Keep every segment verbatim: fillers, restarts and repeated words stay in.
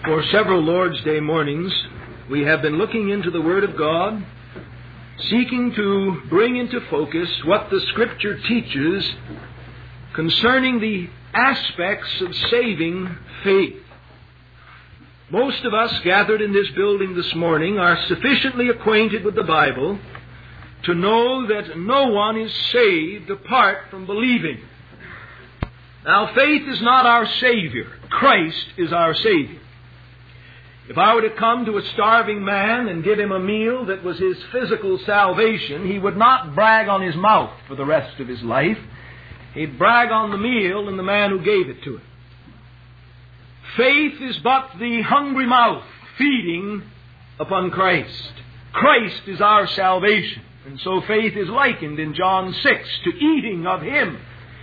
For several Lord's Day mornings, we have been looking into the Word of God, seeking to bring into focus what the Scripture teaches concerning the aspects of saving faith. Most of us gathered in this building this morning are sufficiently acquainted with the Bible to know that no one is saved apart from believing. Now, faith is not our Savior. Christ is our Savior. If I were to come to a starving man and give him a meal that was his physical salvation, he would not brag on his mouth for the rest of his life. He'd brag on the meal and the man who gave it to him. Faith is but the hungry mouth feeding upon Christ. Christ is our salvation. And so faith is likened in John six to eating of Him.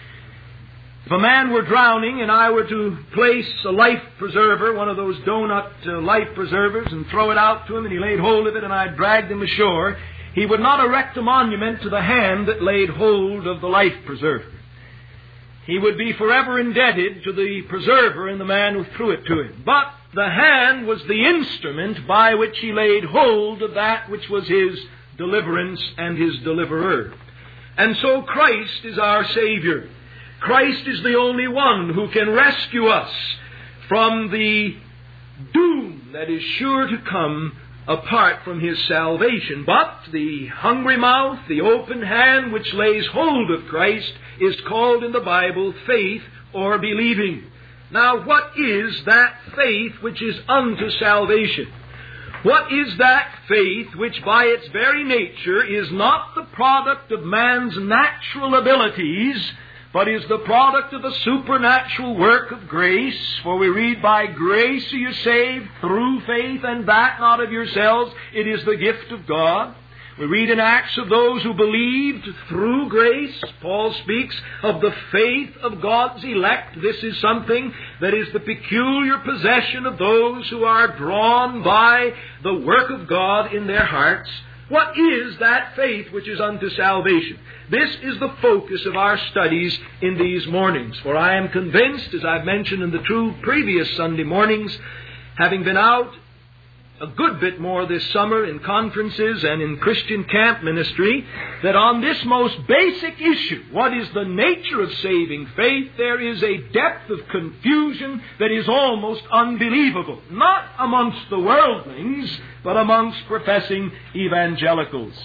If a man were drowning and I were to place a life preserver, one of those donut uh, life preservers, and throw it out to him and he laid hold of it and I dragged him ashore, he would not erect a monument to the hand that laid hold of the life preserver. He would be forever indebted to the preserver and the man who threw it to him. But the hand was the instrument by which he laid hold of that which was his deliverance and his deliverer. And so Christ is our Savior. Christ is the only one who can rescue us from the doom that is sure to come apart from His salvation. But the hungry mouth, the open hand which lays hold of Christ is called in the Bible faith or believing. Now, what is that faith which is unto salvation? What is that faith which by its very nature is not the product of man's natural abilities, but is the product of a supernatural work of grace? For we read, by grace are you saved through faith, and that not of yourselves, it is the gift of God. We read in Acts of those who believed through grace. Paul speaks of the faith of God's elect. This is something that is the peculiar possession of those who are drawn by the work of God in their hearts. What is that faith which is unto salvation? This is the focus of our studies in these mornings. For I am convinced, as I've mentioned in the two previous Sunday mornings, having been out a good bit more this summer in conferences and in Christian camp ministry, that on this most basic issue, what is the nature of saving faith, there is a depth of confusion that is almost unbelievable. Not amongst the worldlings, but amongst professing evangelicals.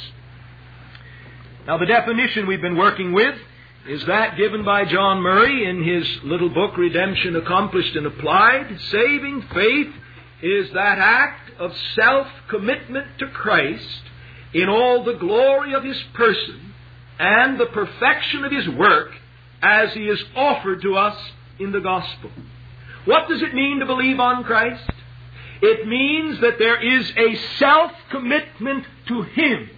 Now, the definition we've been working with is that given by John Murray in his little book, Redemption Accomplished and Applied. Saving faith is that act of self-commitment to Christ in all the glory of His person and the perfection of His work as He is offered to us in the gospel. What does it mean to believe on Christ? It means that there is a self-commitment to Him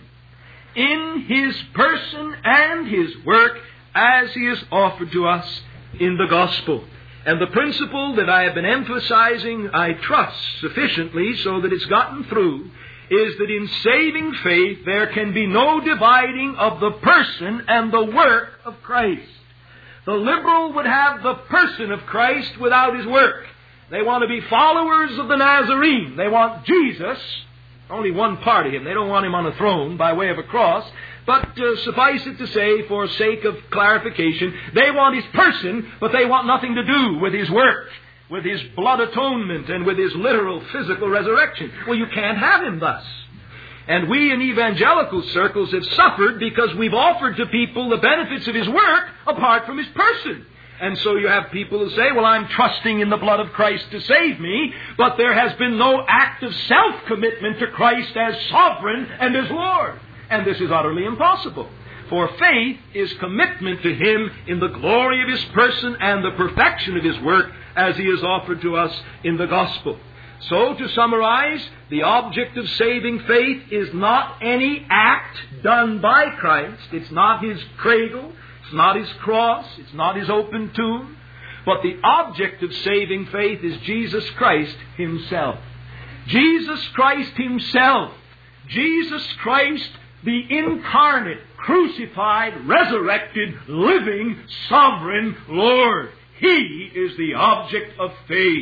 in His person and His work as He is offered to us in the gospel. And the principle that I have been emphasizing, I trust sufficiently so that it's gotten through, is that in saving faith there can be no dividing of the person and the work of Christ. The liberal would have the person of Christ without His work. They want to be followers of the Nazarene. They want Jesus, only one part of Him. They don't want Him on a throne by way of a cross. But uh, suffice it to say, for sake of clarification, they want His person, but they want nothing to do with His work, with His blood atonement, and with His literal physical resurrection. Well, you can't have Him thus. And we in evangelical circles have suffered because we've offered to people the benefits of His work apart from His person. And so you have people who say, well, I'm trusting in the blood of Christ to save me, but there has been no act of self-commitment to Christ as sovereign and as Lord. And this is utterly impossible. For faith is commitment to Him in the glory of His person and the perfection of His work as He is offered to us in the gospel. So, to summarize, the object of saving faith is not any act done by Christ. It's not His cradle. It's not His cross. It's not His open tomb. But the object of saving faith is Jesus Christ Himself. Jesus Christ Himself. Jesus Christ, the incarnate, crucified, resurrected, living, sovereign Lord. He is the object of faith.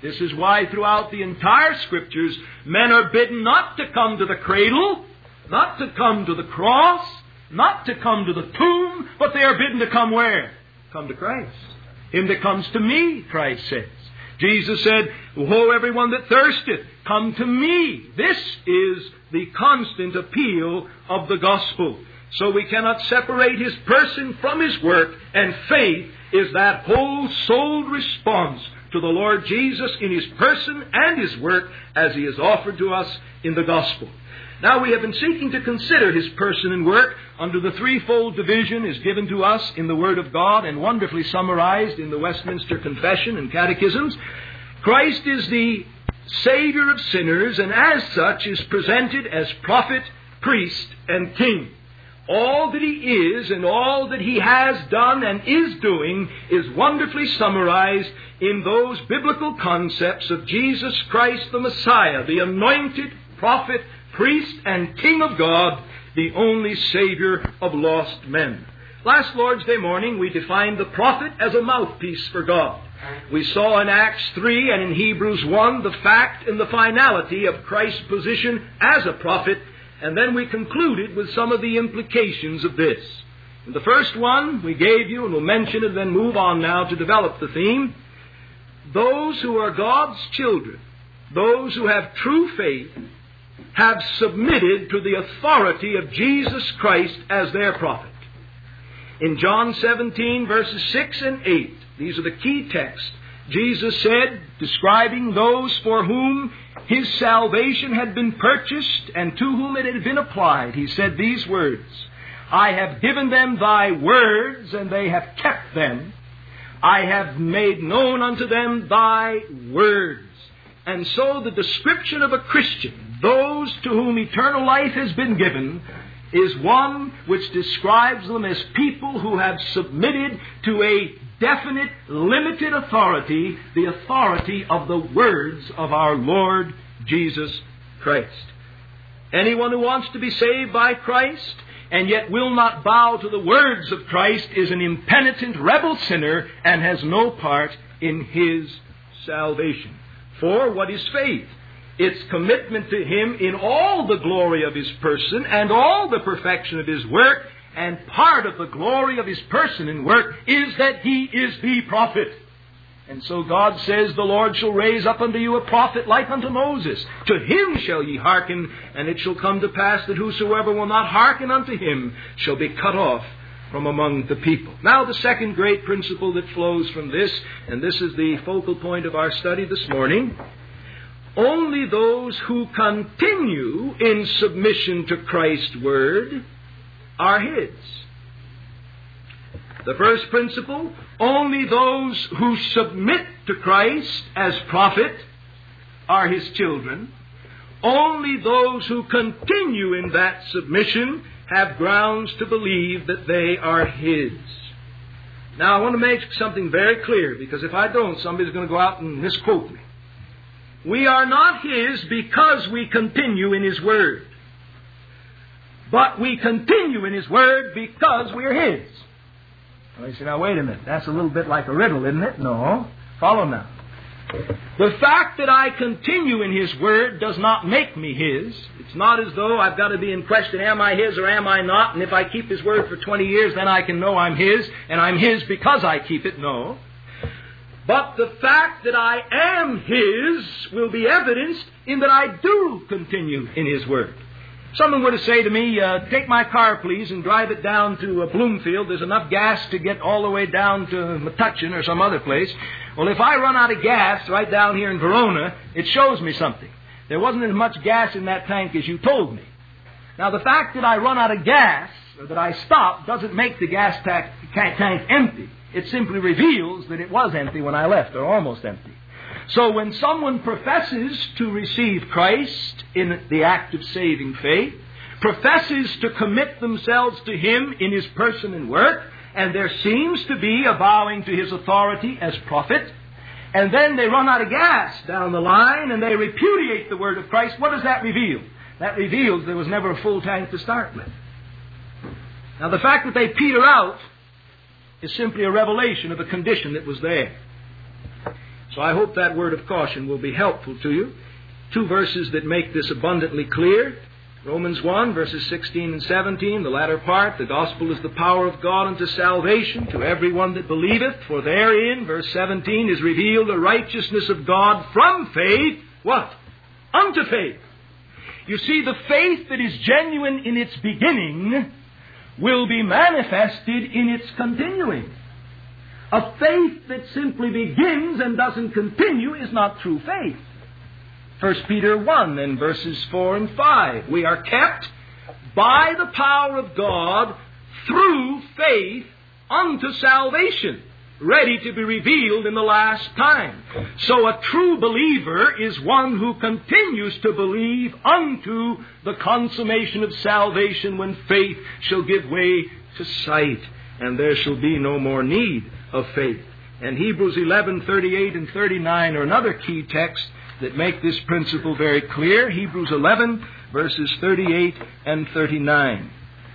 This is why throughout the entire Scriptures, men are bidden not to come to the cradle, not to come to the cross, not to come to the tomb, but they are bidden to come where? Come to Christ. Him that comes to me, Christ says. Jesus said, Woe everyone that thirsteth, come to me. This is the constant appeal of the gospel. So we cannot separate His person from His work, and faith is that whole-souled response to the Lord Jesus in His person and His work as He is offered to us in the gospel. Now, we have been seeking to consider His person and work under the threefold division is given to us in the Word of God and wonderfully summarized in the Westminster Confession and Catechisms. Christ is the Savior of sinners, and as such is presented as prophet, priest, and king. All that He is and all that He has done and is doing is wonderfully summarized in those biblical concepts of Jesus Christ the Messiah, the anointed prophet, priest, and King of God, the only Savior of lost men. Last Lord's Day morning we defined the prophet as a mouthpiece for God. We saw in Acts three and in Hebrews one the fact and the finality of Christ's position as a prophet, and then we concluded with some of the implications of this. In the first one we gave you, and we'll mention it and then move on now to develop the theme, those who are God's children, those who have true faith, have submitted to the authority of Jesus Christ as their prophet. In John seventeen, verses six and eight, these are the key texts, Jesus said, describing those for whom His salvation had been purchased and to whom it had been applied, He said these words, I have given them Thy words, and they have kept them. I have made known unto them Thy words. And so the description of a Christian, those to whom eternal life has been given, is one which describes them as people who have submitted to a definite, limited authority, the authority of the words of our Lord Jesus Christ. Anyone who wants to be saved by Christ and yet will not bow to the words of Christ is an impenitent rebel sinner and has no part in His salvation. For what is faith? It's commitment to Him in all the glory of His person and all the perfection of His work, and part of the glory of His person and work is that He is the prophet. And so God says, the Lord shall raise up unto you a prophet like unto Moses. To him shall ye hearken, and it shall come to pass that whosoever will not hearken unto him shall be cut off from among the people. Now the second great principle that flows from this, and this is the focal point of our study this morning, only those who continue in submission to Christ's word are His. The first principle, only those who submit to Christ as prophet are His children. Only those who continue in that submission have grounds to believe that they are His. Now I want to make something very clear, because if I don't, somebody's going to go out and misquote me. We are not His because we continue in His Word. But we continue in His Word because we are His. Well, you say, now wait a minute. That's a little bit like a riddle, isn't it? No. Follow now. The fact that I continue in His Word does not make me His. It's not as though I've got to be in question, am I His or am I not? And if I keep His Word for twenty years, then I can know I'm His, and I'm His because I keep it. No. But the fact that I am His will be evidenced in that I do continue in His Word. Someone were to say to me, uh, take my car, please, and drive it down to uh, Bloomfield. There's enough gas to get all the way down to Metuchen or some other place. Well, if I run out of gas right down here in Verona, it shows me something. There wasn't as much gas in that tank as you told me. Now, the fact that I run out of gas, or that I stop, doesn't make the gas ta- tank empty. It simply reveals that it was empty when I left, or almost empty. So when someone professes to receive Christ in the act of saving faith, professes to commit themselves to Him in His person and work, and there seems to be a bowing to His authority as prophet, and then they run out of gas down the line and they repudiate the word of Christ, what does that reveal? That reveals there was never a full tank to start with. Now the fact that they peter out is simply a revelation of a condition that was there. So I hope that word of caution will be helpful to you. Two verses that make this abundantly clear. Romans one, verses sixteen and seventeen, the latter part, the gospel is the power of God unto salvation to everyone that believeth, for therein, verse seventeen, is revealed the righteousness of God from faith, what? Unto faith. You see, the faith that is genuine in its beginning will be manifested in its continuing. A faith that simply begins and doesn't continue is not true faith. First Peter one and verses four and five. We are kept by the power of God through faith unto salvation, ready to be revealed in the last time. So a true believer is one who continues to believe unto the consummation of salvation, when faith shall give way to sight, and there shall be no more need of faith. And Hebrews eleven, thirty-eight and thirty-nine are another key text that make this principle very clear. Hebrews eleven, verses thirty-eight and thirty-nine.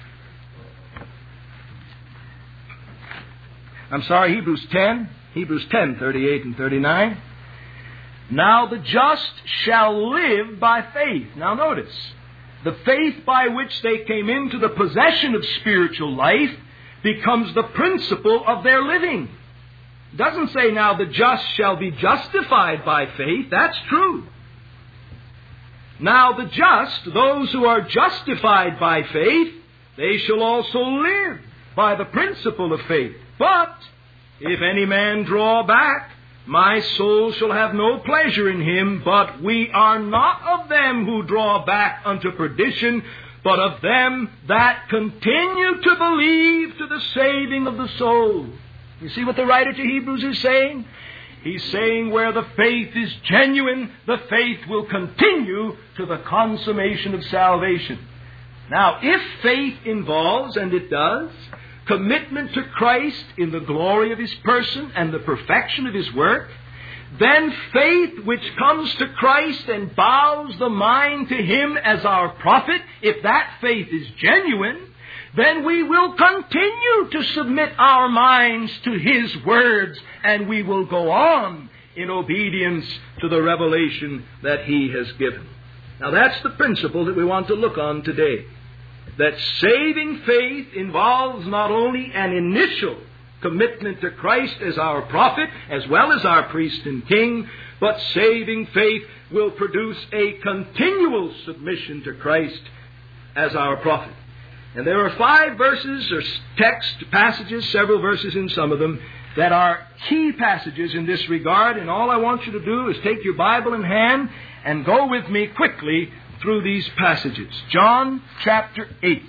I'm sorry, Hebrews ten. Hebrews ten, thirty-eight and thirty-nine. Now the just shall live by faith. Now notice, the faith by which they came into the possession of spiritual life becomes the principle of their living. It doesn't say now the just shall be justified by faith. That's true. Now the just, those who are justified by faith, they shall also live by the principle of faith. But if any man draw back, my soul shall have no pleasure in him. But we are not of them who draw back unto perdition, but of them that continue to believe to the saving of the soul. You see what the writer to Hebrews is saying? He's saying where the faith is genuine, the faith will continue to the consummation of salvation. Now, if faith involves, and it does, commitment to Christ in the glory of His person and the perfection of His work, then faith which comes to Christ and bows the mind to Him as our prophet, if that faith is genuine, then we will continue to submit our minds to His words, and we will go on in obedience to the revelation that He has given. Now that's the principle that we want to look on today. That saving faith involves not only an initial commitment to Christ as our prophet, as well as our priest and king, but saving faith will produce a continual submission to Christ as our prophet. And there are five verses or text passages, several verses in some of them, that are key passages in this regard. And all I want you to do is take your Bible in hand and go with me quickly through these passages. John chapter eight.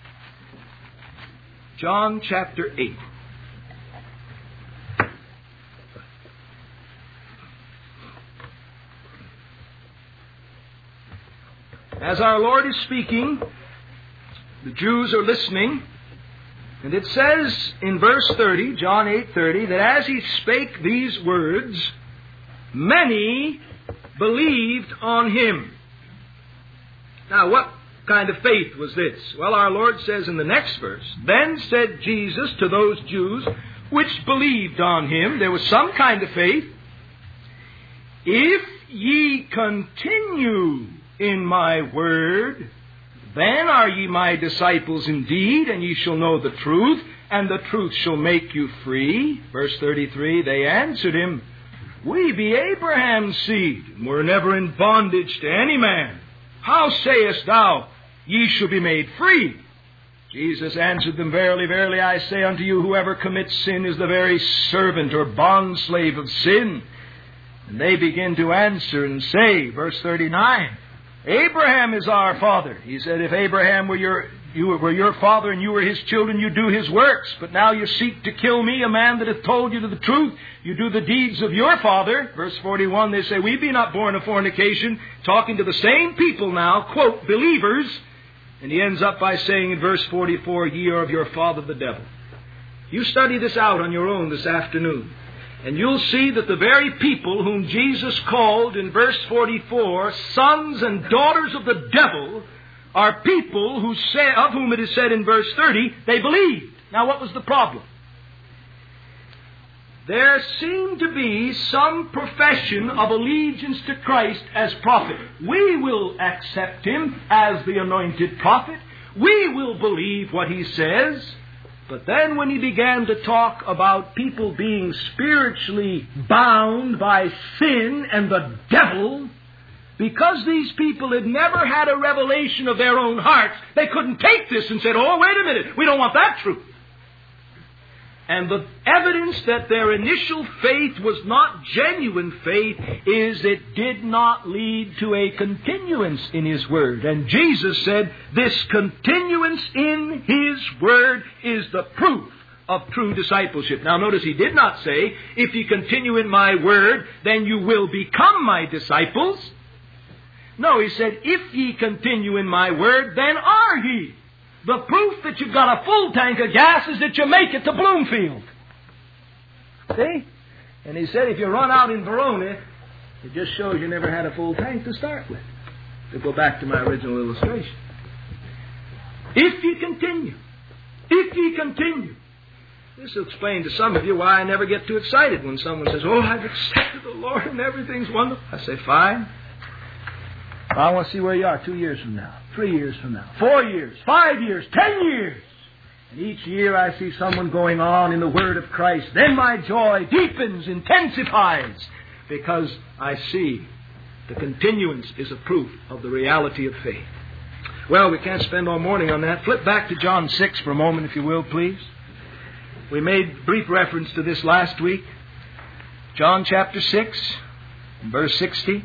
John chapter eight. As our Lord is speaking, the Jews are listening, and it says in verse thirty, John eight thirty, that as He spake these words, many believed on Him. Now, what kind of faith was this? Well, our Lord says in the next verse, then said Jesus to those Jews which believed on Him, there was some kind of faith, if ye continue in my word, then are ye my disciples indeed, and ye shall know the truth, and the truth shall make you free. Verse thirty-three, they answered Him, we be Abraham's seed, and were never in bondage to any man. How sayest thou, ye shall be made free? Jesus answered them, verily, verily, I say unto you, whoever commits sin is the very servant or bondslave of sin. And they begin to answer and say, verse thirty-nine, Abraham is our father. He said, if Abraham were your, you were your father and you were his children, you do his works. But now you seek to kill me, a man that hath told you the truth. You do the deeds of your father. Verse forty-one, they say, we be not born of fornication. Talking to the same people now, quote, believers. And he ends up by saying in verse forty-four, ye are of your father the devil. You study this out on your own this afternoon, and you'll see that the very people whom Jesus called in verse forty-four sons and daughters of the devil are people who say, of whom it is said in verse thirty, they believed. Now what was the problem? there seemed to be some profession of allegiance to Christ as prophet. We will accept Him as the anointed prophet. We will believe what He says. But then when He began to talk about people being spiritually bound by sin and the devil, because these people had never had a revelation of their own hearts, they couldn't take this and said, oh, wait a minute, we don't want that truth. And the evidence that their initial faith was not genuine faith is it did not lead to a continuance in His Word. And Jesus said, this continuance in His Word is the proof of true discipleship. Now notice He did not say, if ye continue in my Word, then you will become my disciples. No, He said, if ye continue in my Word, then are ye. The proof that you've got a full tank of gas is that you make it to Bloomfield. See? And He said if you run out in Verona, it just shows you never had a full tank to start with. To go back to my original illustration. If ye continue. If ye continue. This will explain to some of you why I never get too excited when someone says, oh, I've accepted the Lord and everything's wonderful. I say, fine. I want to see where you are two years from now, three years from now, four years, five years, ten years. And each year I see someone going on in the Word of Christ. Then my joy deepens, intensifies, because I see the continuance is a proof of the reality of faith. Well, we can't spend all morning on that. Flip back to John six for a moment, if you will, please. We made brief reference to this last week. John chapter six, verse sixty.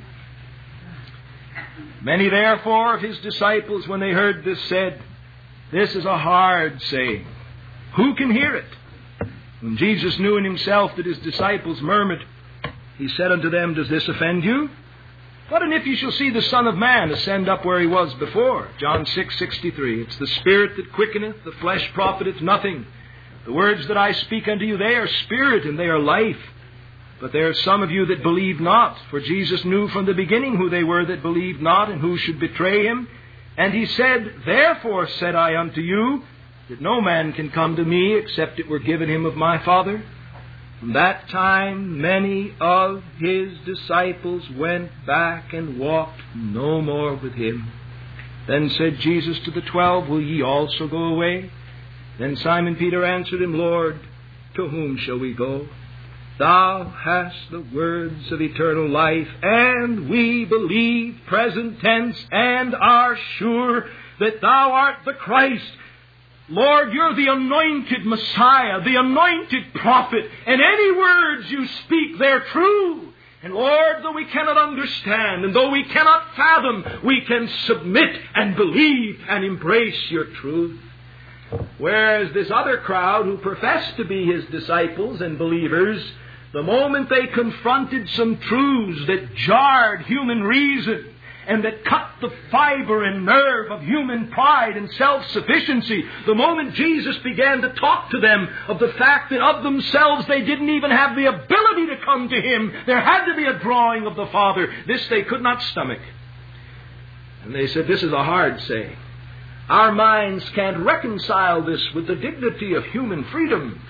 Many therefore of His disciples, when they heard this, said, this is a hard saying. Who can hear it? When Jesus knew in Himself that His disciples murmured, He said unto them, does this offend you? What and if you shall see the Son of Man ascend up where He was before? John six sixty-three. It's the Spirit that quickeneth, the flesh profiteth nothing. The words that I speak unto you, they are spirit and they are life. But there are some of you that believe not, for Jesus knew from the beginning who they were that believed not and who should betray Him. And He said, therefore said I unto you, that no man can come to me except it were given him of my Father. From that time many of His disciples went back and walked no more with Him. Then said Jesus to the twelve, will ye also go away? Then Simon Peter answered Him, Lord, to whom shall we go? Thou hast the words of eternal life, and we believe, present tense, and are sure that Thou art the Christ. Lord, You're the anointed Messiah, the anointed prophet, and any words You speak, they're true. And Lord, though we cannot understand, and though we cannot fathom, we can submit and believe and embrace Your truth. Whereas this other crowd who professed to be His disciples and believers, the moment they confronted some truths that jarred human reason and that cut the fiber and nerve of human pride and self-sufficiency, the moment Jesus began to talk to them of the fact that of themselves they didn't even have the ability to come to Him, there had to be a drawing of the Father, this they could not stomach. And they said, this is a hard saying. Our minds can't reconcile this with the dignity of human freedom.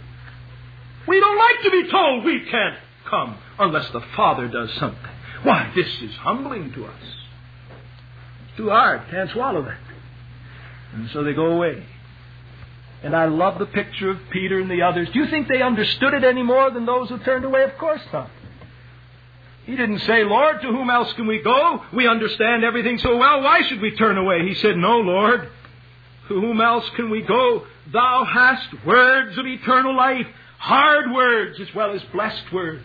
We don't like to be told we can't come unless the Father does something. Why, this is humbling to us. It's too hard. Can't swallow that. And so they go away. And I love the picture of Peter and the others. Do you think they understood it any more than those who turned away? Of course not. He didn't say, Lord, to whom else can we go? We understand everything so well. Why should we turn away? He said, no, Lord. To whom else can we go? Thou hast words of eternal life. Hard words as well as blessed words.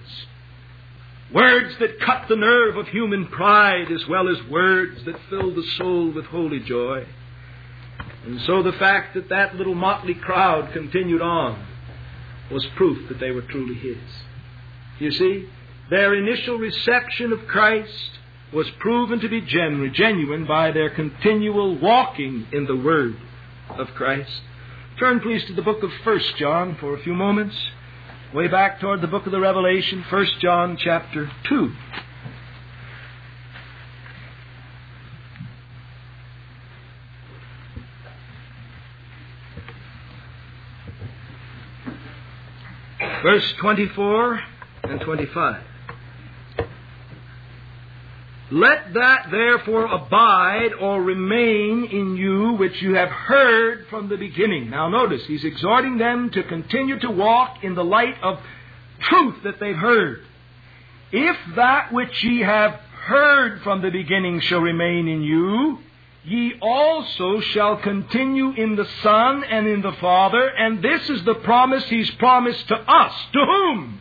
Words that cut the nerve of human pride as well as words that fill the soul with holy joy. And so the fact that that little motley crowd continued on was proof that they were truly His. You see, their initial reception of Christ was proven to be genuine, genuine by their continual walking in the Word of Christ. Turn please to the book of First John for a few moments. Way back toward the book of the Revelation, First John chapter two. Verse twenty-four and twenty-five. Let that therefore abide or remain in you which you have heard from the beginning. Now notice, he's exhorting them to continue to walk in the light of truth that they've heard. If that which ye have heard from the beginning shall remain in you, ye also shall continue in the Son and in the Father. And this is the promise he's promised to us. To whom?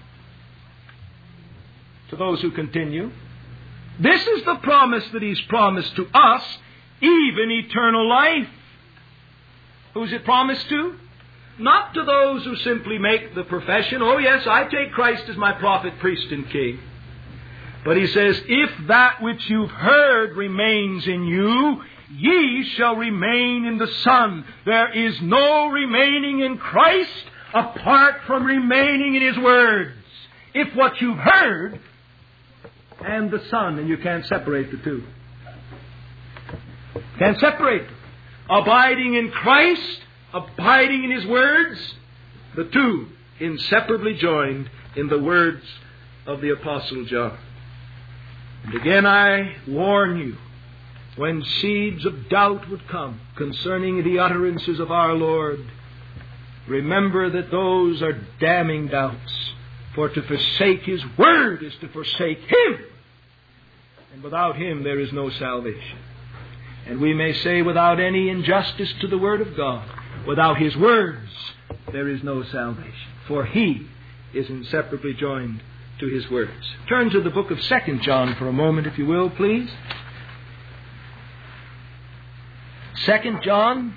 To those who continue. This is the promise that he's promised to us, even eternal life. Who's it promised to? Not to those who simply make the profession, oh yes, I take Christ as my prophet, priest, and king. But he says, if that which you've heard remains in you, ye shall remain in the Son. There is no remaining in Christ apart from remaining in His words. If what you've heard and the Son, and you can't separate the two. Can't separate them. Abiding in Christ, abiding in His words, the two inseparably joined in the words of the Apostle John. And again I warn you, when seeds of doubt would come concerning the utterances of our Lord, remember that those are damning doubts. For to forsake His word is to forsake Him. And without Him there is no salvation. And we may say without any injustice to the Word of God, without His words there is no salvation. For He is inseparably joined to His words. Turn to the book of Second John for a moment, if you will, please. Second John.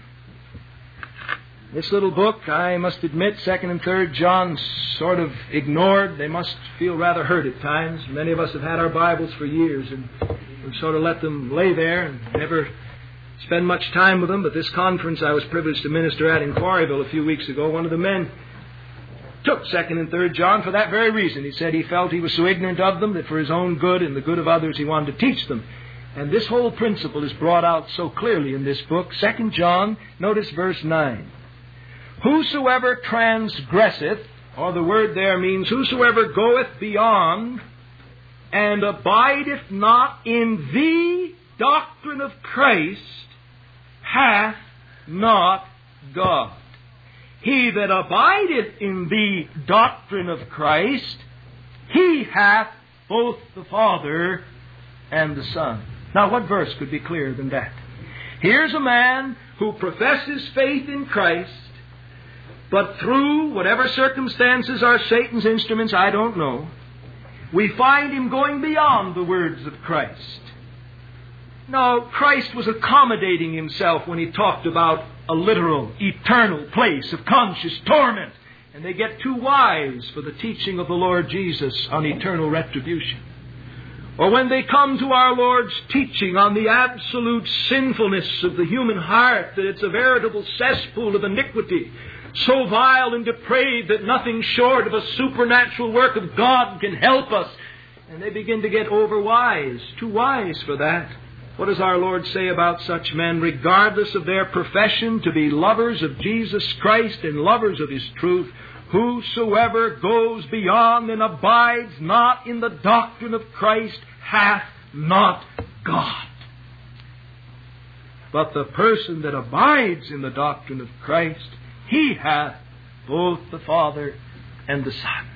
This little book, I must admit, Second and Third John sort of ignored. They must feel rather hurt at times. Many of us have had our Bibles for years, and we've sort of let them lay there and never spend much time with them. But this conference I was privileged to minister at in Quarryville a few weeks ago, one of the men took Second and Third John for that very reason. He said he felt he was so ignorant of them that for his own good and the good of others he wanted to teach them. And this whole principle is brought out so clearly in this book. Second John, notice verse nine. Whosoever transgresseth, or the word there means whosoever goeth beyond, and abideth not in the doctrine of Christ, hath not God. He that abideth in the doctrine of Christ, he hath both the Father and the Son. Now, what verse could be clearer than that? Here's a man who professes faith in Christ, but through whatever circumstances are Satan's instruments, I don't know, we find him going beyond the words of Christ. Now, Christ was accommodating Himself when He talked about a literal, eternal place of conscious torment. And they get too wise for the teaching of the Lord Jesus on eternal retribution. Or when they come to our Lord's teaching on the absolute sinfulness of the human heart, that it's a veritable cesspool of iniquity, so vile and depraved that nothing short of a supernatural work of God can help us. And they begin to get overwise, too wise for that. What does our Lord say about such men? Regardless of their profession to be lovers of Jesus Christ and lovers of His truth, whosoever goes beyond and abides not in the doctrine of Christ hath not God. But the person that abides in the doctrine of Christ, he hath both the Father and the Son.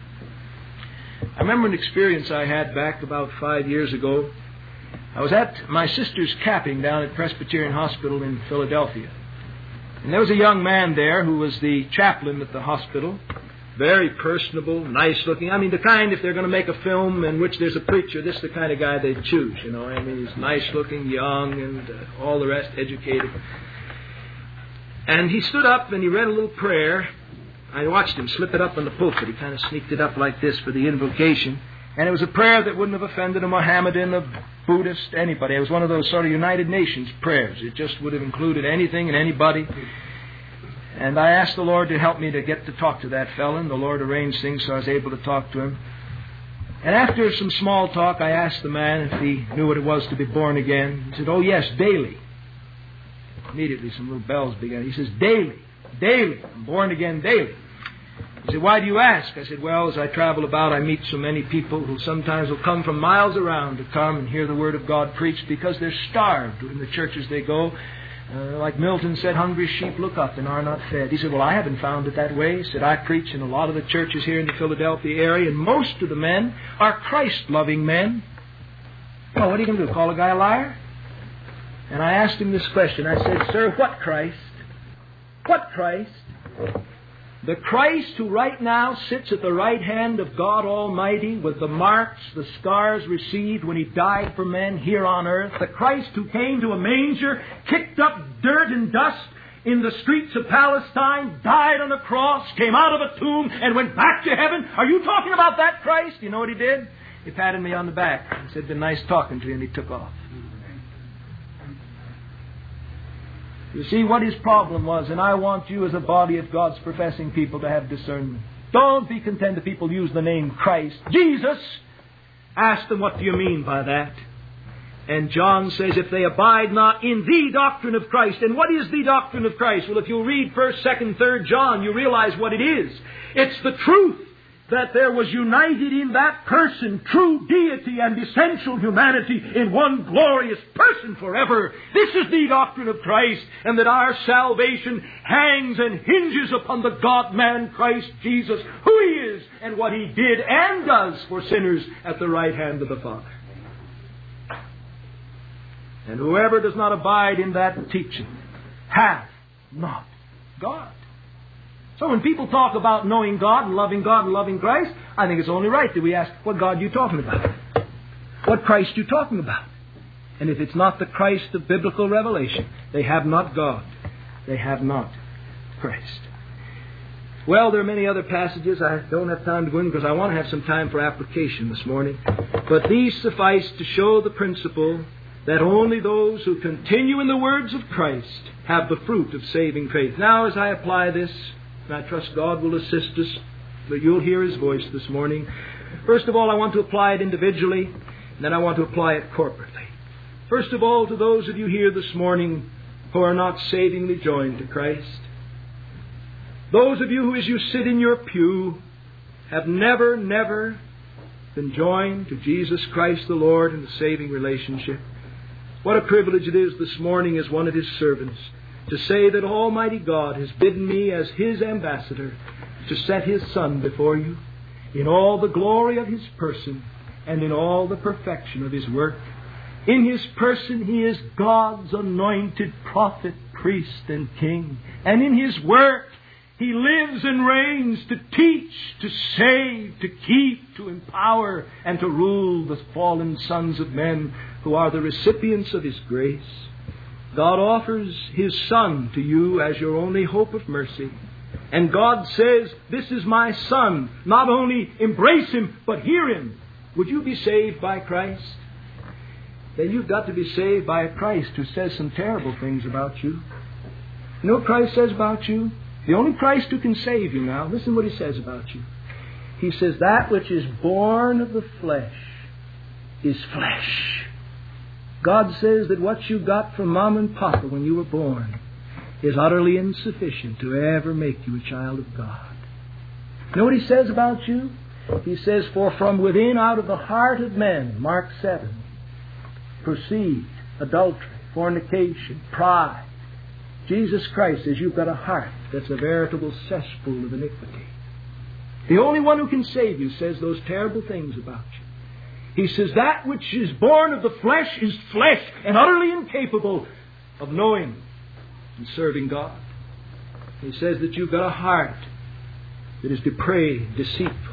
I remember an experience I had back about five years ago. I was at my sister's capping down at Presbyterian Hospital in Philadelphia. And there was a young man there who was the chaplain at the hospital. Very personable, nice looking. I mean, the kind, if they're going to make a film in which there's a preacher, this is the kind of guy they'd choose, you know. I mean, he's nice looking, young, and uh, all the rest, educated. And he stood up and he read a little prayer. I watched him slip it up on the pulpit. He kind of sneaked it up like this for the invocation. And it was a prayer that wouldn't have offended a Mohammedan, a Buddhist, anybody. It was one of those sort of United Nations prayers. It just would have included anything and anybody. And I asked the Lord to help me to get to talk to that fellow, and the Lord arranged things so I was able to talk to him. And after some small talk, I asked the man if he knew what it was to be born again. He said, oh yes, daily. Immediately some little bells began. He says, daily, daily. I'm born again daily. He said, why do you ask? I said, well, as I travel about, I meet so many people who sometimes will come from miles around to come and hear the Word of God preached because they're starved in the churches they go. Uh, like Milton said, hungry sheep look up and are not fed. He said, well, I haven't found it that way. He said, I preach in a lot of the churches here in the Philadelphia area, and most of the men are Christ-loving men. Well, what are you going to do, call a guy a liar? And I asked him this question. I said, sir, what Christ? What Christ? The Christ who right now sits at the right hand of God Almighty with the marks, the scars received when He died for men here on earth. The Christ who came to a manger, kicked up dirt and dust in the streets of Palestine, died on a cross, came out of a tomb, and went back to heaven. Are you talking about that Christ? You know what He did? He patted me on the back and said, been nice talking to you, and He took off. You see what his problem was, and I want you as a body of God's professing people to have discernment. Don't be content that people use the name Christ. Jesus! Ask them, what do you mean by that? And John says, if they abide not in the doctrine of Christ. And what is the doctrine of Christ? Well, if you read first, second, third John, you realize what it is. It's the truth that there was united in that person true deity and essential humanity in one glorious person forever. This is the doctrine of Christ, and that our salvation hangs and hinges upon the God-man Christ Jesus, who He is and what He did and does for sinners at the right hand of the Father. And whoever does not abide in that teaching hath not God. So when people talk about knowing God and loving God and loving Christ, I think it's only right that we ask, what God are you talking about? What Christ are you talking about? And if it's not the Christ of biblical revelation, they have not God. They have not Christ. Well, there are many other passages. I don't have time to go in because I want to have some time for application this morning. But these suffice to show the principle that only those who continue in the words of Christ have the fruit of saving faith. Now, as I apply this, and I trust God will assist us, that you'll hear His voice this morning. First of all, I want to apply it individually, and then I want to apply it corporately. First of all, to those of you here this morning who are not savingly joined to Christ. Those of you who, as you sit in your pew, have never, never been joined to Jesus Christ the Lord in a saving relationship. What a privilege it is this morning as one of His servants to say that Almighty God has bidden me as His ambassador to set His Son before you in all the glory of His person and in all the perfection of His work. In His person He is God's anointed prophet, priest, and king. And in His work He lives and reigns to teach, to save, to keep, to empower, and to rule the fallen sons of men who are the recipients of His grace. God offers His Son to you as your only hope of mercy. And God says, this is my Son. Not only embrace Him, but hear Him. Would you be saved by Christ? Then you've got to be saved by a Christ who says some terrible things about you. You know what Christ says about you? The only Christ who can save you now, listen what He says about you. He says, that which is born of the flesh is flesh. God says that what you got from Mom and Papa when you were born is utterly insufficient to ever make you a child of God. You know what He says about you? He says, for from within, out of the heart of men, Mark seven, proceed adultery, fornication, pride. Jesus Christ says you've got a heart that's a veritable cesspool of iniquity. The only one who can save you says those terrible things about you. He says that which is born of the flesh is flesh and utterly incapable of knowing and serving God. He says that you've got a heart that is depraved, deceitful,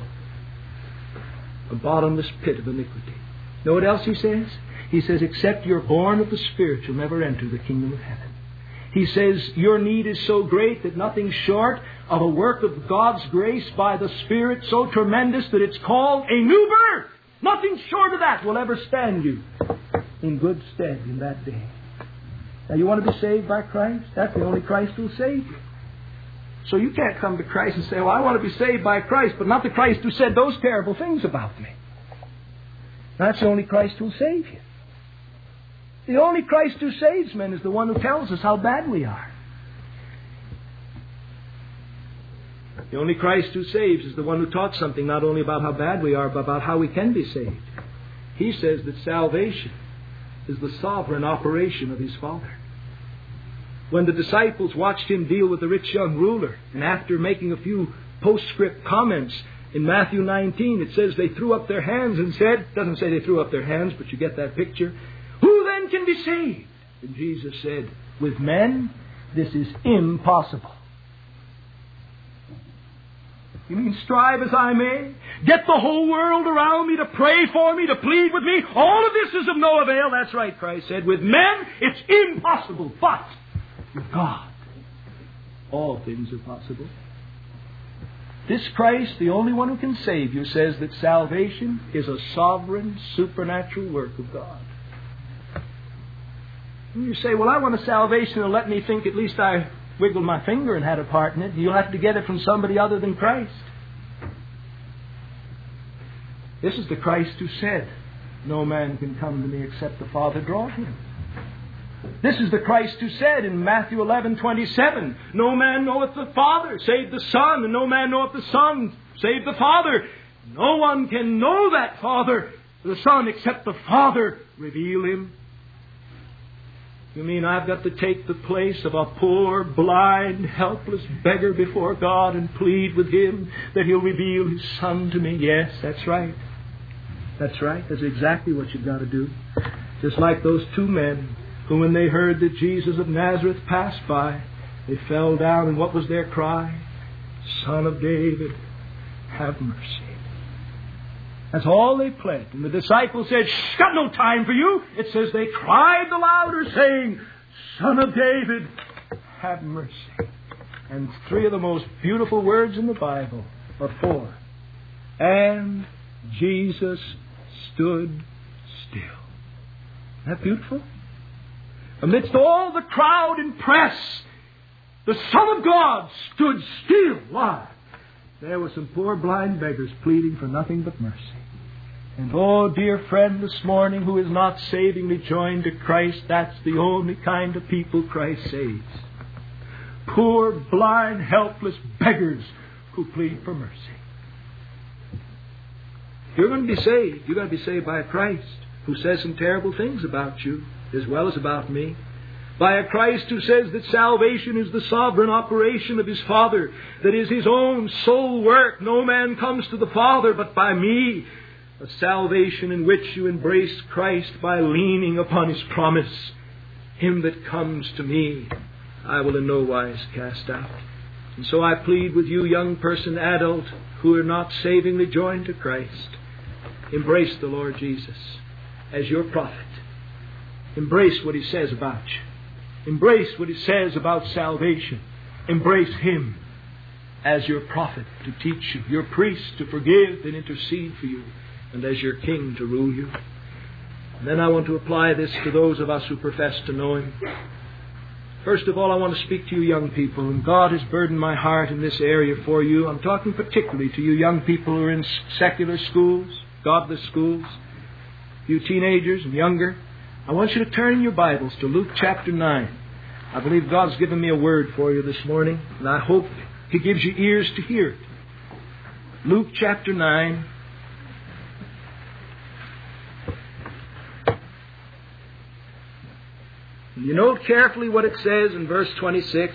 a bottomless pit of iniquity. Know what else He says? He says, except you're born of the Spirit, you'll never enter the kingdom of heaven. He says, your need is so great that nothing short of a work of God's grace by the Spirit so tremendous that it's called a new birth. Nothing short of that will ever stand you in good stead in that day. Now, you want to be saved by Christ? That's the only Christ who will save you. So you can't come to Christ and say, well, I want to be saved by Christ, but not the Christ who said those terrible things about me. That's the only Christ who will save you. The only Christ who saves men is the one who tells us how bad we are. The only Christ who saves is the one who taught something not only about how bad we are, but about how we can be saved. He says that salvation is the sovereign operation of His Father. When the disciples watched Him deal with the rich young ruler, and after making a few postscript comments in Matthew nineteen, it says they threw up their hands and said, it doesn't say they threw up their hands, but you get that picture, "Who then can be saved?" And Jesus said, "With men, this is impossible." You mean strive as I may? Get the whole world around me to pray for me, to plead with me? All of this is of no avail. That's right, Christ said. With men, it's impossible. But with God, all things are possible. This Christ, the only one who can save you, says that salvation is a sovereign, supernatural work of God. And you say, well, I want a salvation that'll let me think at least I wiggled my finger and had a part in it. You'll have to get it from somebody other than Christ. This is the Christ who said, "No man can come to me except the Father draw him." This is the Christ who said in Matthew eleven twenty-seven, "No man knoweth the Father save the Son, and no man knoweth the Son save the Father. No one can know that Father, the Son, except the Father reveal him." You mean I've got to take the place of a poor, blind, helpless beggar before God and plead with Him that He'll reveal His Son to me? Yes, that's right. That's right. That's exactly what you've got to do. Just like those two men who, when they heard that Jesus of Nazareth passed by, they fell down, and what was their cry? "Son of David, have mercy." That's all they pled. And the disciples said, "Shh, got no time for you." It says they cried the louder, saying, "Son of David, have mercy." And three of the most beautiful words in the Bible, or four. And Jesus stood still. Isn't that beautiful? Amidst all the crowd and press, the Son of God stood still. Why? There were some poor blind beggars pleading for nothing but mercy. And oh, dear friend, this morning who is not savingly joined to Christ, that's the only kind of people Christ saves. Poor, blind, helpless beggars who plead for mercy. You're going to be saved. You're going to be saved by a Christ who says some terrible things about you as well as about me. By a Christ who says that salvation is the sovereign operation of His Father, that is His own sole work. No man comes to the Father but by me. A salvation in which you embrace Christ by leaning upon His promise. Him that comes to me, I will in no wise cast out. And so I plead with you, young person, adult, who are not savingly joined to Christ. Embrace the Lord Jesus as your prophet. Embrace what He says about you. Embrace what He says about salvation. Embrace Him as your prophet to teach you, your priest to forgive and intercede for you, and as your king to rule you. And then I want to apply this to those of us who profess to know Him. First of all, I want to speak to you young people, and God has burdened my heart in this area for you. I'm talking particularly to you young people who are in secular schools, godless schools, you teenagers and younger. I want you to turn your Bibles to Luke chapter nine. I believe God's given me a word for you this morning, and I hope He gives you ears to hear it. Luke chapter nine. You note carefully what it says in verse twenty-six.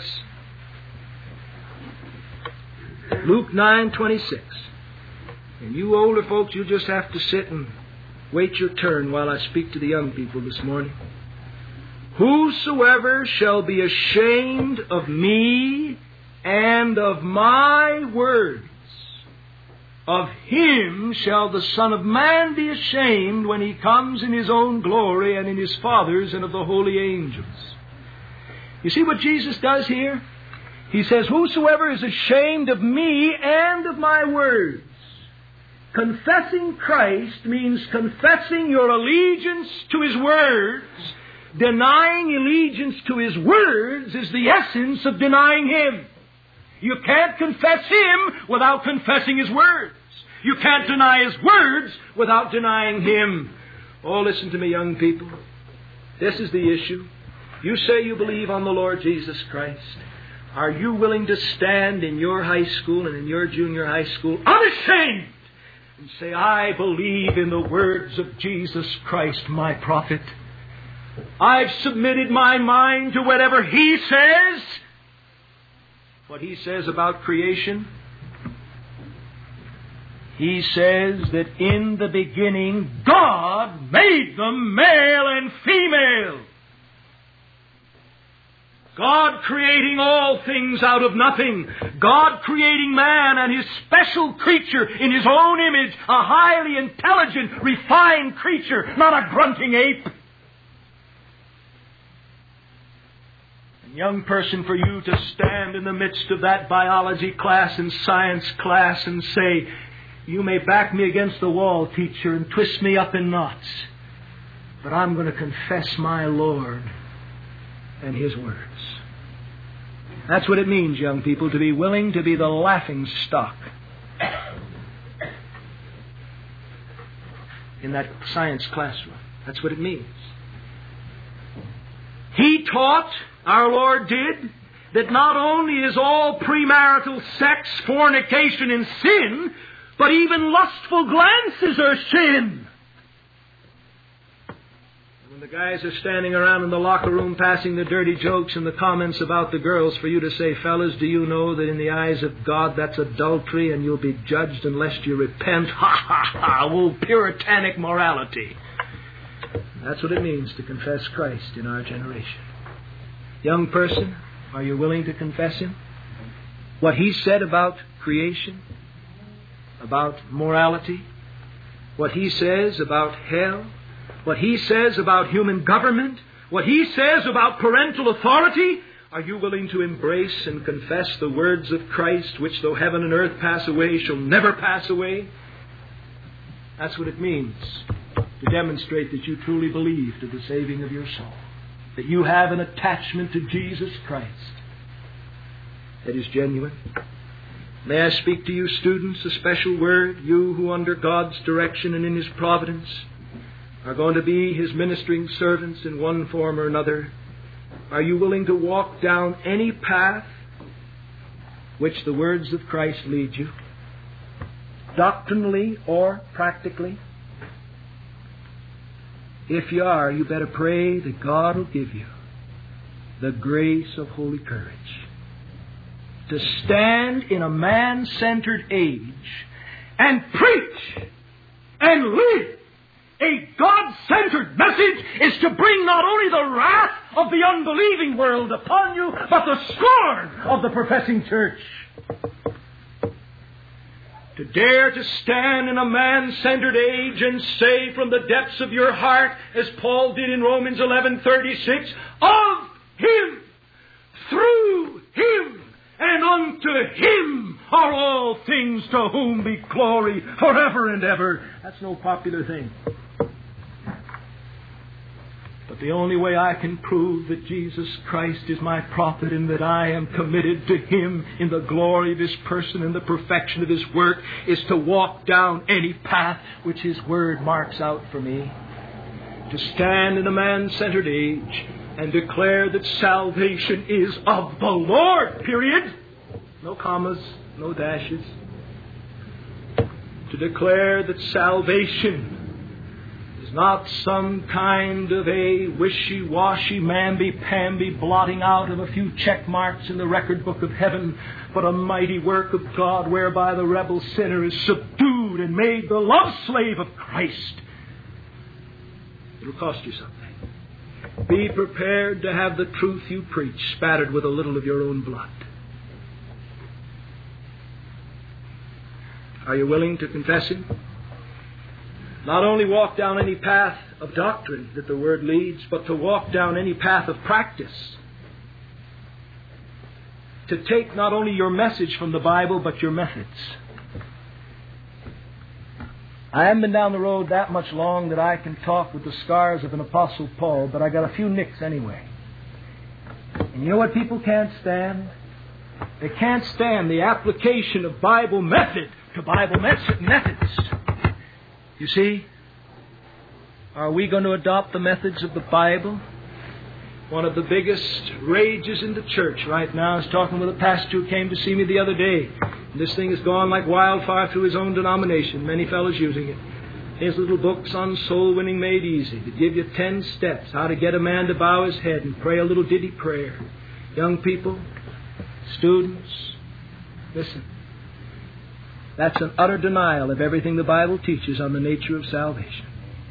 Luke nine twenty-six. And you older folks, you just have to sit and wait your turn while I speak to the young people this morning. "Whosoever shall be ashamed of me and of my words, of him shall the Son of Man be ashamed when He comes in His own glory and in His Father's and of the holy angels." You see what Jesus does here? He says, "Whosoever is ashamed of me and of my words." Confessing Christ means confessing your allegiance to His words. Denying allegiance to His words is the essence of denying Him. You can't confess Him without confessing His words. You can't deny His words without denying Him. Oh, listen to me, young people. This is the issue. You say you believe on the Lord Jesus Christ. Are you willing to stand in your high school and in your junior high school unashamed and say, I believe in the words of Jesus Christ, my prophet. I've submitted my mind to whatever He says. What He says about creation. He says that in the beginning God made them male and female. God creating all things out of nothing. God creating man and His special creature in His own image. A highly intelligent, refined creature, not a grunting ape. And young person, for you to stand in the midst of that biology class and science class and say, you may back me against the wall, teacher, and twist me up in knots, but I'm going to confess my Lord and His words. That's what it means, young people, to be willing to be the laughing stock in that science classroom. That's what it means. He taught, our Lord did, that not only is all premarital sex, fornication, and sin, but even lustful glances are sin. When the guys are standing around in the locker room passing the dirty jokes and the comments about the girls, for you to say, fellas, do you know that in the eyes of God that's adultery and you'll be judged unless you repent? Ha ha ha! Oh, puritanic morality. That's what it means to confess Christ in our generation. Young person, are you willing to confess Him? What He said about creation, about morality, what He says about hell, what He says about human government, what He says about parental authority, are you willing to embrace and confess the words of Christ, which though heaven and earth pass away, shall never pass away? That's what it means to demonstrate that you truly believe to the saving of your soul, that you have an attachment to Jesus Christ that is genuine. May I speak to you, students, a special word, you who under God's direction and in His providence are going to be His ministering servants in one form or another. Are you willing to walk down any path which the words of Christ lead you, doctrinally or practically? If you are, you better pray that God will give you the grace of holy courage to stand in a man-centered age and preach and live a God-centered message is to bring not only the wrath of the unbelieving world upon you, but the scorn of the professing church. To dare to stand in a man-centered age and say from the depths of your heart, as Paul did in Romans eleven thirty-six, of Him, through Him, and unto Him are all things, to whom be glory forever and ever. That's no popular thing. But the only way I can prove that Jesus Christ is my prophet and that I am committed to Him in the glory of His person and the perfection of His work is to walk down any path which His Word marks out for me. To stand in a man-centered age and declare that salvation is of the Lord, period. No commas, no dashes. To declare that salvation is not some kind of a wishy-washy, mamby-pamby blotting out of a few check marks in the record book of heaven, but a mighty work of God whereby the rebel sinner is subdued and made the love slave of Christ. It'll cost you something. Be prepared to have the truth you preach spattered with a little of your own blood. Are you willing to confess Him? Not only walk down any path of doctrine that the Word leads, but to walk down any path of practice. To take not only your message from the Bible, but your methods. I haven't been down the road that much long that I can talk with the scars of an Apostle Paul, but I got a few nicks anyway. And you know what people can't stand? They can't stand the application of Bible method to Bible methods. You see, are we going to adopt the methods of the Bible? One of the biggest rages in the church right now. I was talking with a pastor who came to see me the other day. This thing has gone like wildfire through his own denomination. Many fellows using it. His little books on soul winning made easy. They give you ten steps how to get a man to bow his head and pray a little ditty prayer. Young people, students, listen. That's an utter denial of everything the Bible teaches on the nature of salvation.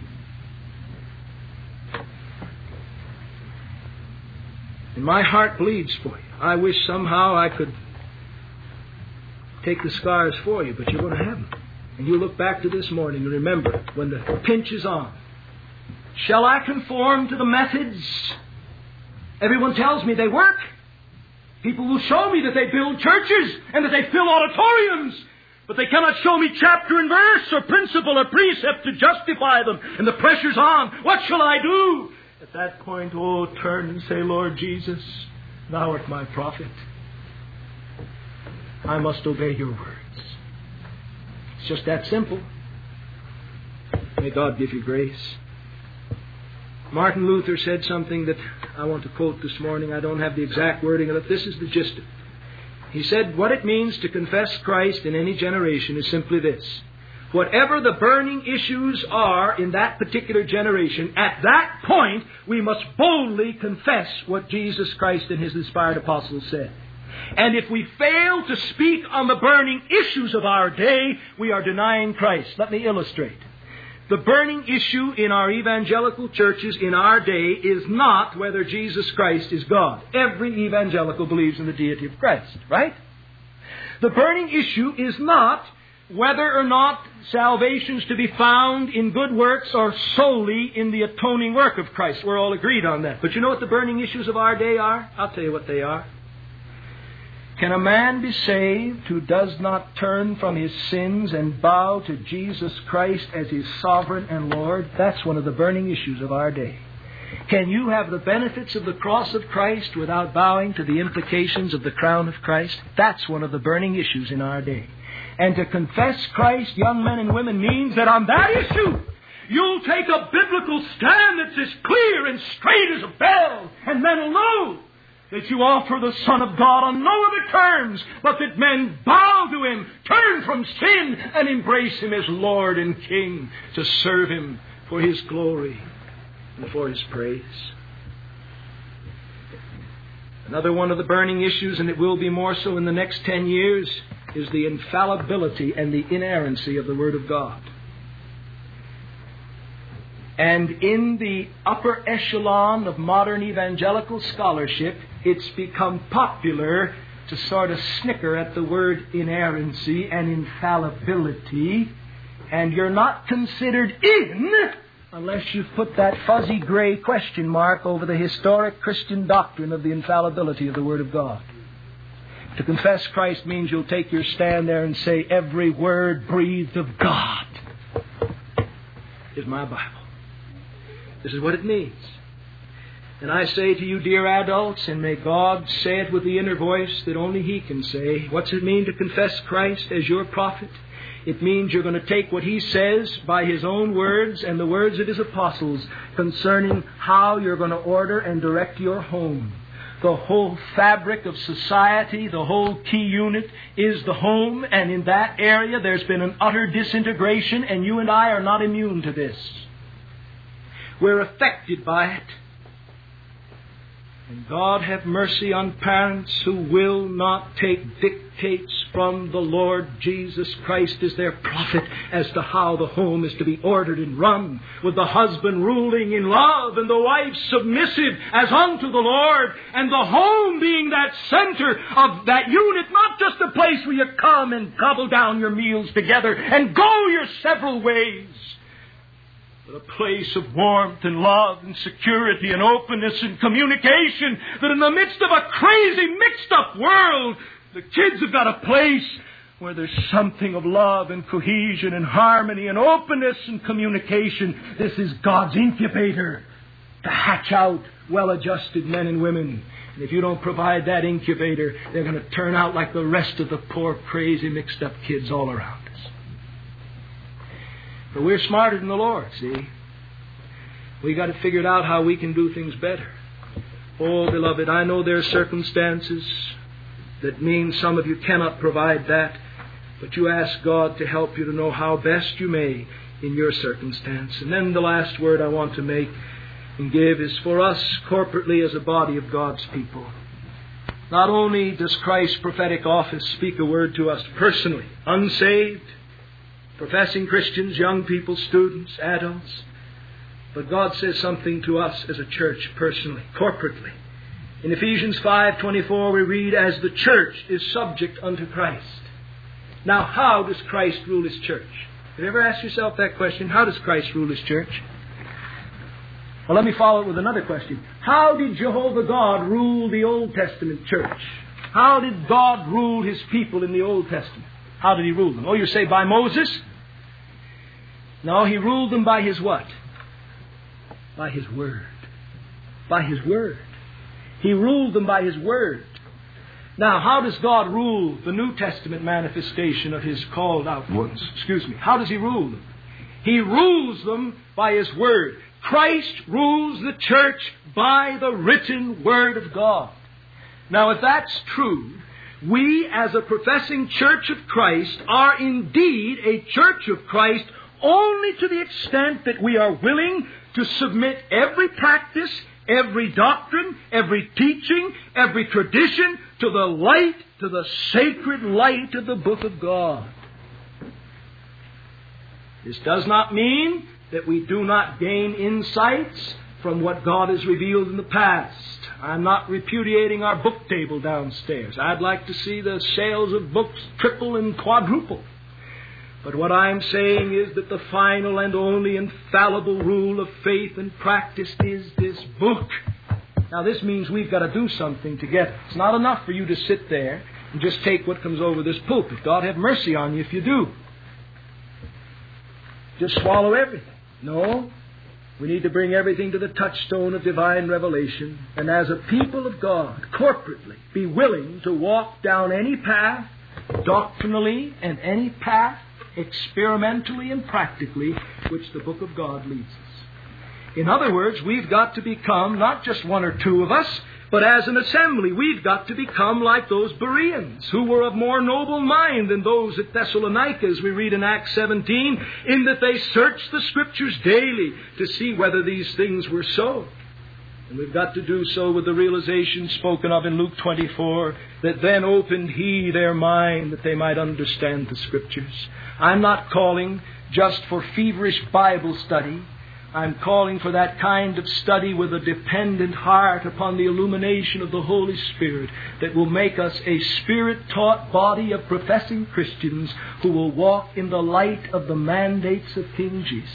And my heart bleeds for you. I wish somehow I could take the scars for you, but you're going to have them. And you look back to this morning and remember when the pinch is on. Shall I conform to the methods? Everyone tells me they work. People will show me that they build churches and that they fill auditoriums. But they cannot show me chapter and verse or principle or precept to justify them. And the pressure's on. What shall I do? At that point, oh, turn and say, Lord Jesus, Thou art my prophet. I must obey Your words. It's just that simple. May God give you grace. Martin Luther said something that I want to quote this morning. I don't have the exact wording of it. This is the gist of it. He said, what it means to confess Christ in any generation is simply this. Whatever the burning issues are in that particular generation, at that point, we must boldly confess what Jesus Christ and His inspired apostles said. And if we fail to speak on the burning issues of our day, we are denying Christ. Let me illustrate. The burning issue in our evangelical churches in our day is not whether Jesus Christ is God. Every evangelical believes in the deity of Christ, right? The burning issue is not whether or not salvation is to be found in good works or solely in the atoning work of Christ. We're all agreed on that. But you know what the burning issues of our day are? I'll tell you what they are. Can a man be saved who does not turn from his sins and bow to Jesus Christ as his sovereign and Lord? That's one of the burning issues of our day. Can you have the benefits of the cross of Christ without bowing to the implications of the crown of Christ? That's one of the burning issues in our day. And to confess Christ, young men and women, means that on that issue, you'll take a biblical stand that's as clear and straight as a bell, and men will know that you offer the Son of God on no other terms, but that men bow to Him, turn from sin, and embrace Him as Lord and King to serve Him for His glory and for His praise. Another one of the burning issues, and it will be more so in the next ten years, is the infallibility and the inerrancy of the Word of God. And in the upper echelon of modern evangelical scholarship, it's become popular to sort of snicker at the word inerrancy and infallibility, and you're not considered in unless you put that fuzzy gray question mark over the historic Christian doctrine of the infallibility of the Word of God. To confess Christ means you'll take your stand there and say, every word breathed of God is my Bible. This is what it means. And I say to you, dear adults, and may God say it with the inner voice that only He can say, what's it mean to confess Christ as your prophet? It means you're going to take what He says by His own words and the words of His apostles concerning how you're going to order and direct your home. The whole fabric of society, the whole key unit is the home, and in that area there's been an utter disintegration, and you and I are not immune to this. We're affected by it. And God have mercy on parents who will not take dictates from the Lord Jesus Christ as their prophet as to how the home is to be ordered and run, with the husband ruling in love and the wife submissive as unto the Lord, and the home being that center of that unit, not just a place where you come and gobble down your meals together and go your several ways, a place of warmth and love and security and openness and communication, that in the midst of a crazy, mixed-up world, the kids have got a place where there's something of love and cohesion and harmony and openness and communication. This is God's incubator to hatch out well-adjusted men and women. And if you don't provide that incubator, they're going to turn out like the rest of the poor, crazy, mixed-up kids all around us. But we're smarter than the Lord, see? We got it figured out how we can do things better. Oh, beloved, I know there are circumstances that mean some of you cannot provide that, but you ask God to help you to know how best you may in your circumstance. And then the last word I want to make and give is for us corporately as a body of God's people. Not only does Christ's prophetic office speak a word to us personally, unsaved, professing Christians, young people, students, adults, but God says something to us as a church personally, corporately. In Ephesians five twenty-four we read, as the church is subject unto Christ. Now, how does Christ rule His church? Have you ever asked yourself that question? How does Christ rule His church? Well, let me follow it with another question. How did Jehovah God rule the Old Testament church? How did God rule His people in the Old Testament? How did He rule them? Oh, you say by Moses? No, He ruled them by His what? By His Word. By His Word. He ruled them by His Word. Now, how does God rule the New Testament manifestation of His called out ones? Excuse me. How does He rule them? He rules them by His Word. Christ rules the church by the written Word of God. Now, if that's true, we as a professing church of Christ are indeed a church of Christ only to the extent that we are willing to submit every practice, every doctrine, every teaching, every tradition to the light, to the sacred light of the book of God. This does not mean that we do not gain insights from what God has revealed in the past. I'm not repudiating our book table downstairs. I'd like to see the sales of books triple and quadruple. But what I'm saying is that the final and only infallible rule of faith and practice is this book. Now, this means we've got to do something to get it. It's not enough for you to sit there and just take what comes over this pulpit. God have mercy on you if you do. Just swallow everything. No, we need to bring everything to the touchstone of divine revelation, and as a people of God, corporately, be willing to walk down any path, doctrinally, and any path, experimentally and practically, which the book of God leads us. In other words, we've got to become, not just one or two of us, but as an assembly, we've got to become like those Bereans, who were of more noble mind than those at Thessalonica, as we read in Acts seventeen, in that they searched the Scriptures daily to see whether these things were so. And we've got to do so with the realization spoken of in Luke twenty-four, that then opened He their mind that they might understand the Scriptures. I'm not calling just for feverish Bible study. I'm calling for that kind of study with a dependent heart upon the illumination of the Holy Spirit that will make us a Spirit-taught body of professing Christians who will walk in the light of the mandates of King Jesus.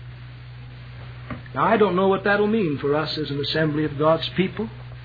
Now, I don't know what that'll mean for us as an assembly of God's people.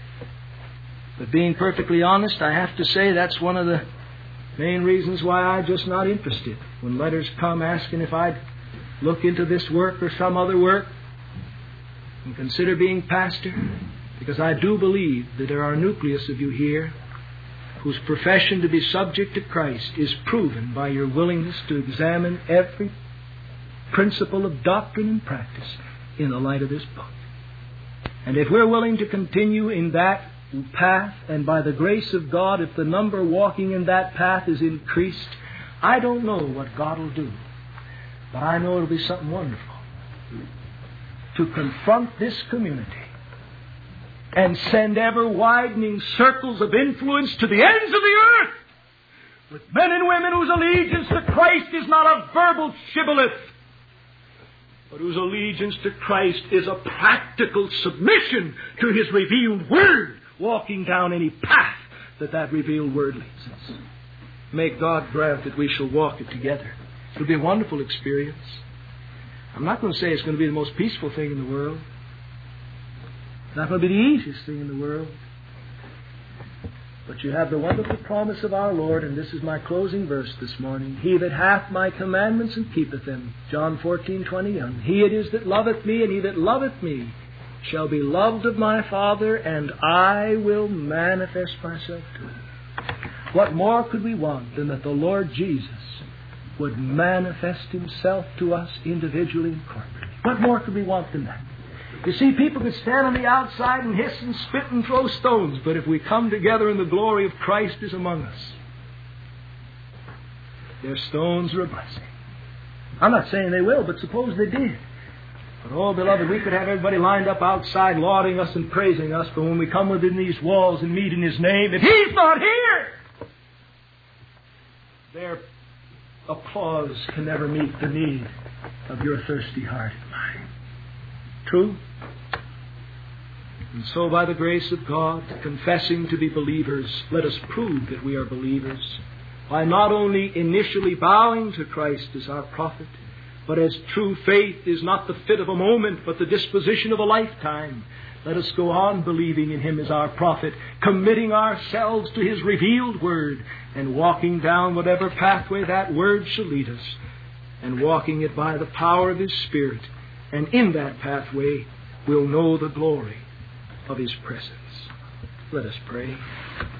But being perfectly honest, I have to say that's one of the main reasons why I'm just not interested. When letters come asking if I'd look into this work or some other work and consider being pastor, because I do believe that there are a nucleus of you here whose profession to be subject to Christ is proven by your willingness to examine every principle of doctrine and practice in the light of this book. And if we're willing to continue in that path, and by the grace of God, if the number walking in that path is increased, I don't know what God will do. But I know it'll be something wonderful to confront this community and send ever-widening circles of influence to the ends of the earth with men and women whose allegiance to Christ is not a verbal shibboleth, but whose allegiance to Christ is a practical submission to His revealed Word, walking down any path that that revealed Word leads us. May God grant that we shall walk it together. It'll be a wonderful experience. I'm not going to say it's going to be the most peaceful thing in the world. It's not going to be the easiest thing in the world. But you have the wonderful promise of our Lord, and this is my closing verse this morning. He that hath my commandments and keepeth them. John fourteen twenty-one. He it is that loveth me, and he that loveth me shall be loved of my Father, and I will manifest myself to him. What more could we want than that the Lord Jesus would manifest Himself to us individually and corporately? What more could we want than that? You see, people could stand on the outside and hiss and spit and throw stones, but if we come together and the glory of Christ is among us, their stones are a blessing. I'm not saying they will, but suppose they did. But, oh, beloved, we could have everybody lined up outside lauding us and praising us, but when we come within these walls and meet in His name, if He's not here, their applause can never meet the need of your thirsty heart and mine. True? And so, by the grace of God, confessing to be believers, let us prove that we are believers by not only initially bowing to Christ as our prophet, but as true faith is not the fit of a moment, but the disposition of a lifetime. Let us go on believing in Him as our prophet, committing ourselves to His revealed Word, and walking down whatever pathway that Word shall lead us, and walking it by the power of His Spirit. And in that pathway we'll know the glory of His presence. Let us pray.